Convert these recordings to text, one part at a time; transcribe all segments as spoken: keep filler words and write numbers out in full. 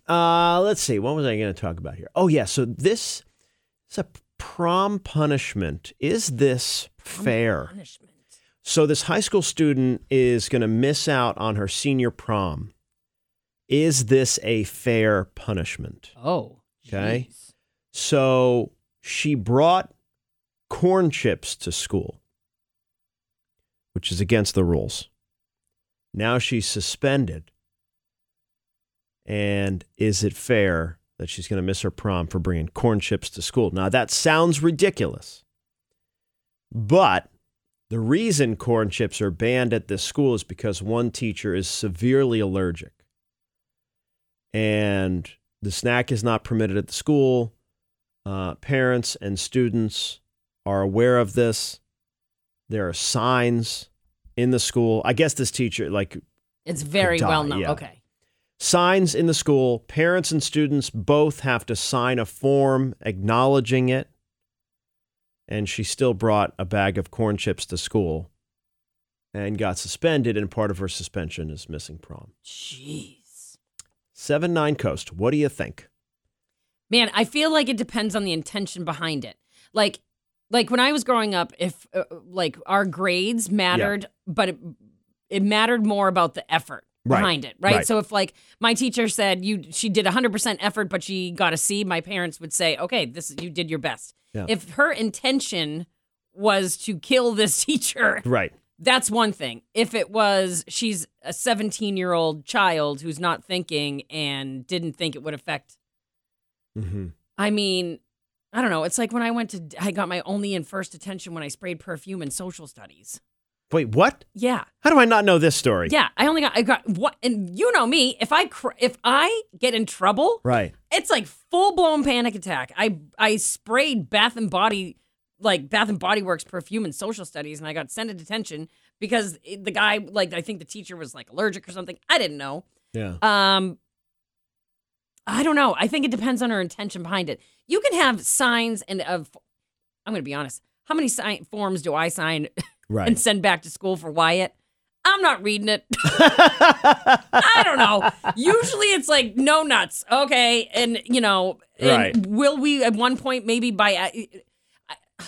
Uh, let's see. What was I going to talk about here? Oh, yeah. So this is a prom punishment. Is this prom fair? Punishment. So this high school student is going to miss out on her senior prom. Is this a fair punishment? Oh, okay. Geez. So she brought corn chips to school, which is against the rules. Now she's suspended. And is it fair that she's going to miss her prom for bringing corn chips to school? Now, that sounds ridiculous. But the reason corn chips are banned at this school is because one teacher is severely allergic. And the snack is not permitted at the school. Uh, parents and students are aware of this. There are signs in the school. I guess this teacher, like... It's very well known. Yeah. Okay. Signs in the school. Parents and students both have to sign a form acknowledging it. And she still brought a bag of corn chips to school and got suspended, and part of her suspension is missing prom. Jeez. seven nine Coast, what do you think? Man, I feel like it depends on the intention behind it. Like, like when I was growing up, if uh, like our grades mattered, yeah. but it, it mattered more about the effort behind right. it, right? right? So if like my teacher said you, she did one hundred percent effort, but she got a C, my parents would say, okay, this you did your best. Yeah. If her intention was to kill this teacher, right. that's one thing. If it was she's a seventeen-year-old child who's not thinking and didn't think it would affect. Mm-hmm. I mean, I don't know. It's like when I went to, I got my only and first attention when I sprayed perfume in social studies. Wait, what? Yeah. How do I not know this story? Yeah, I only got, I got, what, and you know me, if I, cr- if I get in trouble, right, it's like full-blown panic attack. I, I sprayed Bath and Body, like Bath and Body Works perfume in social studies, and I got sent to detention because the guy, like, I think the teacher was like allergic or something. I didn't know. Yeah. Um, I don't know. I think it depends on her intention behind it. You can have signs and of, I'm going to be honest, how many sign forms do I sign right. and send back to school for Wyatt? I'm not reading it. I don't know. Usually it's like, no nuts. Okay. And, you know, and right. will we at one point maybe by, I, I,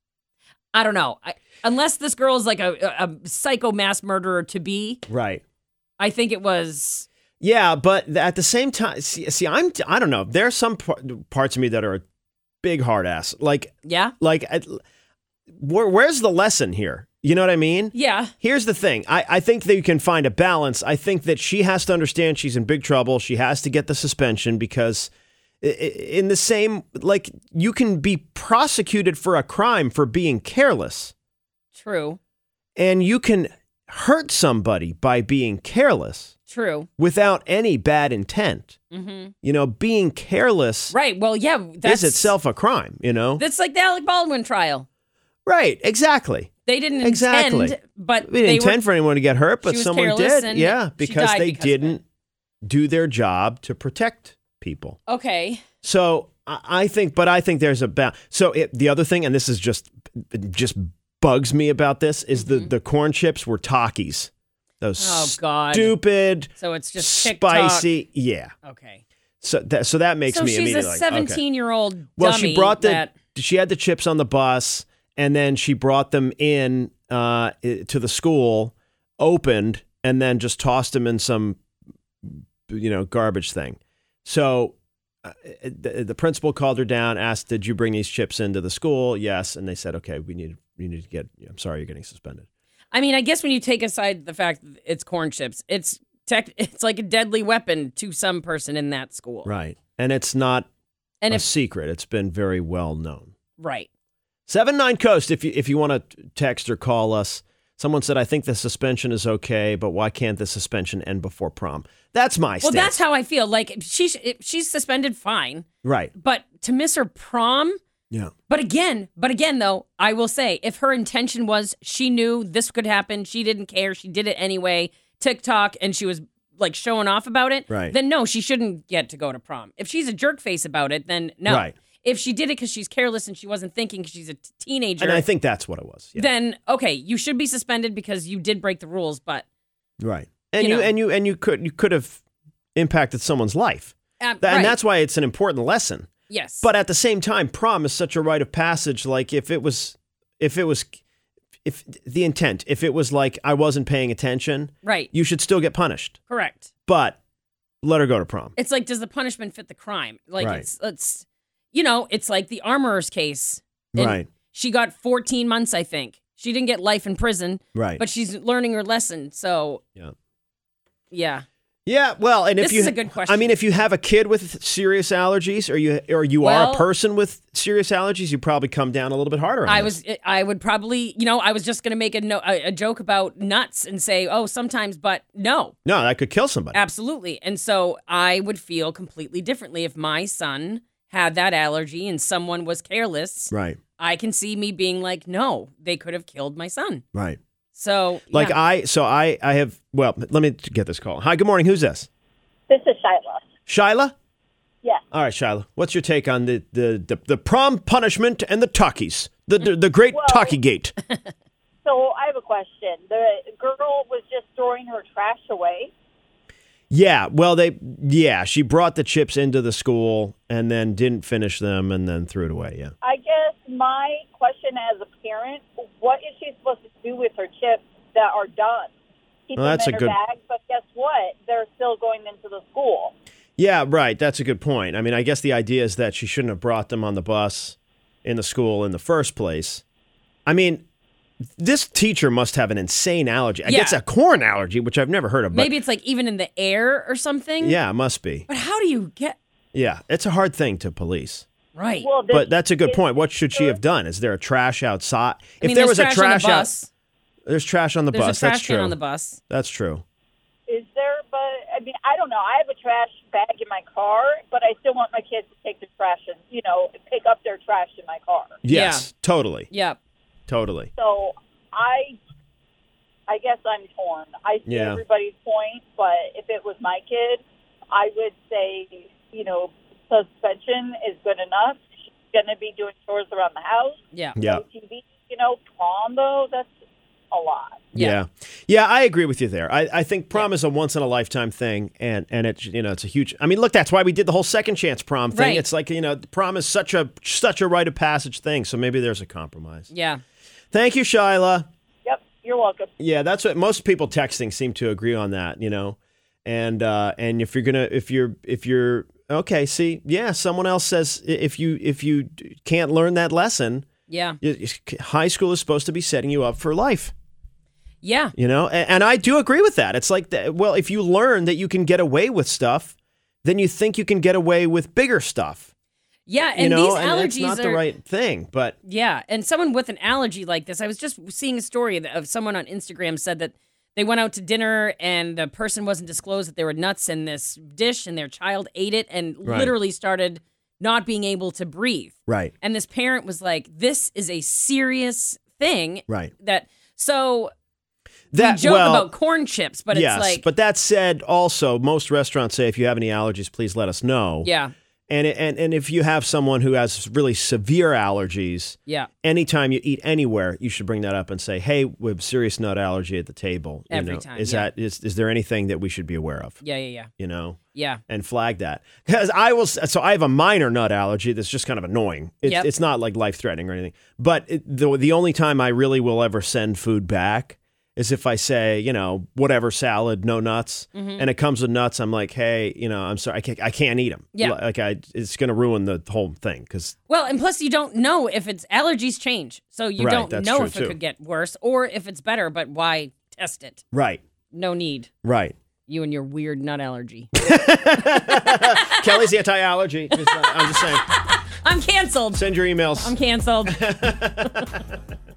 I don't know. I, unless this girl is like a, a psycho mass murderer to be. Right. I think it was. Yeah, but at the same time, see, see I'm, I don't know. There are some par- parts of me that are a big hard ass. Like, yeah, like, I, where, where's the lesson here? You know what I mean? Yeah. Here's the thing. I, I think that you can find a balance. I think that she has to understand she's in big trouble. She has to get the suspension because in the same, like, you can be prosecuted for a crime for being careless. True. And you can hurt somebody by being careless. True. Without any bad intent. Mm-hmm. You know, being careless right. Well, yeah, that's, is itself a crime, you know? That's like the Alec Baldwin trial. Right, exactly. They didn't exactly. intend, but we didn't they intend were, for anyone to get hurt, but someone did. Yeah, because they because didn't do their job to protect people. Okay. So I, I think, but I think there's a ba- so it, the other thing, and this is just just bugs me about this, is mm-hmm. the the corn chips were Takis. Those oh God, stupid. So it's just spicy. TikTok. Yeah. Okay. So that so that makes so me she's immediately a like, seventeen-year-old. Okay. Well, she brought the that... she had the chips on the bus, and then she brought them in uh, to the school, opened, and then just tossed them in some, you know, garbage thing. So uh, the, the principal called her down, asked, "Did you bring these chips into the school?" Yes, and they said, "Okay, we need we need to get. I'm sorry, you're getting suspended." I mean, I guess when you take aside the fact that it's corn chips, it's tech, it's like a deadly weapon to some person in that school. Right. And it's not and a if, secret. It's been very well known. Right. seven nine Coast, if you, if you want to text or call us. Someone said, I think the suspension is okay, but why can't the suspension end before prom? That's my well, stance. Well, that's how I feel. Like, she's, she's suspended, fine. Right. But to miss her prom... Yeah. But again, but again, though, I will say, if her intention was she knew this could happen, she didn't care, she did it anyway, TikTok, and she was like showing off about it, right. then no, she shouldn't get to go to prom. If she's a jerk face about it, then no. Right. If she did it because she's careless and she wasn't thinking because she's a t- teenager. And I think that's what it was. Yeah. Then, okay, you should be suspended because you did break the rules, but. Right. And you, you, know. and you and you could you could have impacted someone's life. Um, Th- and right. that's why it's an important lesson. Yes. But at the same time, prom is such a rite of passage. Like if it was, if it was, if the intent, if it was like I wasn't paying attention, right. you should still get punished. Correct. But let her go to prom. It's like, does the punishment fit the crime? Like Right. it's, it's, you know, it's like the armorer's case. And Right. She got fourteen months, I think. She didn't get life in prison. Right. But she's learning her lesson. So, Yeah. yeah. Yeah, well, and if This you, is a good question. I mean, if you have a kid with serious allergies, or you, or you are Well- a person with serious allergies, you probably come down a little bit harder on I this. was, I would probably, you know, I was just going to make a, no, a, a joke about nuts and say, oh, sometimes, but no, No, that could kill somebody. absolutely. And so I would feel completely differently if my son had that allergy and someone was careless. Right, I can see me being like, no, they could have killed my son. right. So, Like yeah. I, so I, I have. Well, let me get this call. Hi, good morning. Who's this? This is Shyla. Shyla. Yes. All right, Shyla. What's your take on the the the, the prom punishment and the talkies, the the, the great Well- talkie gate? So I have a question. The girl was just throwing her trash away. Yeah. Well, they. Yeah, she brought the chips into the school and then didn't finish them and then threw it away. Yeah. I guess my question as a parent, what is she supposed to do with her chips that are done? Keep Well, them that's in a her good- bag, but guess what? They're still going into the school. Yeah, right. That's a good point. I mean, I guess the idea is that she shouldn't have brought them on the bus in the school in the first place. I mean, this teacher must have an insane allergy. I Yeah. guess a corn allergy, which I've never heard of. But maybe it's like even in the air or something. yeah, it must be. But how do you get Yeah, it's a hard thing to police. right? Well, the- But that's a good is- point. What should she have done? Is there a trash outside? I If mean, there there's was a trash on the out, bus. there's trash on the There's bus. a trash That's can true. on the bus. That's true. Is there, but I mean, I don't know. I have a trash bag in my car, but I still want my kids to take the trash and, you know, pick up their trash in my car. Yes, totally, Yep. totally. So I, I guess I'm torn. I see Yeah. everybody's point, but if it was my kid, I would say, you know, suspension is good enough. She's going to be doing chores around the house. Yeah. Yeah. No T V, you know, prom though, that's a lot. Yeah. Yeah. yeah, I agree with you there. I, I think prom is a once in a lifetime thing, and and it's you know it's a huge. I mean, look, that's why we did the whole second chance prom thing. Right. It's like you know, prom is such a such a rite of passage thing. So maybe there's a compromise. Yeah. Thank you, Shyla. Yep, you're welcome. Yeah, that's what most people texting seem to agree on that. You know, and uh, and if you're gonna if you're if you're okay, see, yeah, someone else says i- if you if you can't learn that lesson, Yeah. y- y- high school is supposed to be setting you up for life. Yeah. You know, and, and I do agree with that. It's like, that, well, if you learn that you can get away with stuff, then you think you can get away with bigger stuff. Yeah. And you know, these and allergies it's not are the right thing. But Yeah, and someone with an allergy like this, I was just seeing a story of someone on Instagram said that they went out to dinner and the person wasn't disclosed that there were nuts in this dish and their child ate it and Right. literally started not being able to breathe. right, And this parent was like, this is a serious thing right. that, so That we joke well, about corn chips, but yes, it's like, but that said, also most restaurants say if you have any allergies, please let us know. yeah, And it- and and if you have someone who has really severe allergies, yeah, anytime you eat anywhere, you should bring that up and say, "Hey, we have serious nut allergy at the table." You Every know, time, is yeah. that is is there anything that we should be aware of? yeah, yeah, yeah, You know. yeah, And flag that because I will. So I have a minor nut allergy that's just kind of annoying. It's, Yep. it's not like life threatening or anything. But it, the the only time I really will ever send food back is if I say, you know, whatever salad, no nuts, Mm-hmm. and it comes with nuts. I'm like, hey, you know, I'm sorry, I can't, I can't eat them. Yeah. like I, it's going to ruin the whole thing because Well, and plus you don't know if it's allergies change. So you Right, don't that's know true, if it too. could get worse or if it's better, but why test it? right, No need. right. You and your weird nut allergy. Kelly's anti-allergy. Just, uh, I'm just saying. I'm canceled. Send your emails. I'm canceled.